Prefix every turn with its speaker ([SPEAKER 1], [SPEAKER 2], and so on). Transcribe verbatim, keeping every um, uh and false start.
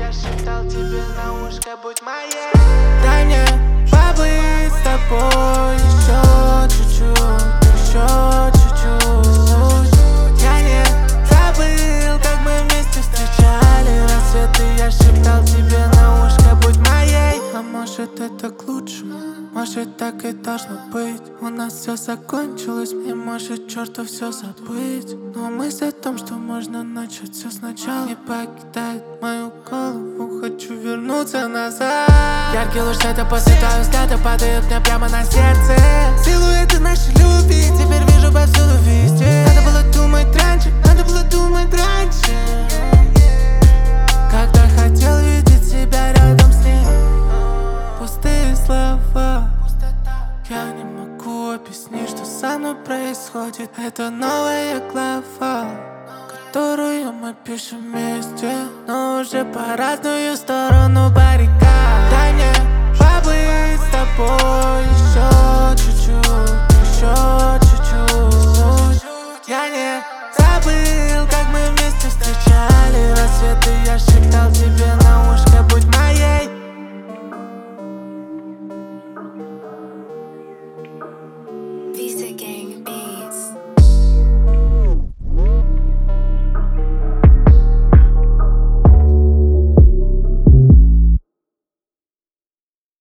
[SPEAKER 1] я шептал тебе на ушко, будь моей.
[SPEAKER 2] Дай мне побыть с тобой еще чуть-чуть, еще чуть-чуть. Я не забыл, как мы вместе встречали рассветы. Я шептал тебе на ушко, будь моей. А может это к лучшему, может так и должно быть. У нас все закончилось, мне может черту все забыть. Но мысль о том, что можно начать все сначала, не покидает мою голову, хочу вернуться назад. Яркий луч света после твоего взгляда падает мне прямо на сердце. Силуэты нашей любви теперь вижу повсюду везде. Надо было думать раньше, надо было думать раньше, когда хотел видеть себя рядом с ней. Пустые слова, я не могу объяснить, что со мной происходит. Это новая глава, которую мы пишем вместе, но уже по разную сторону баррикад.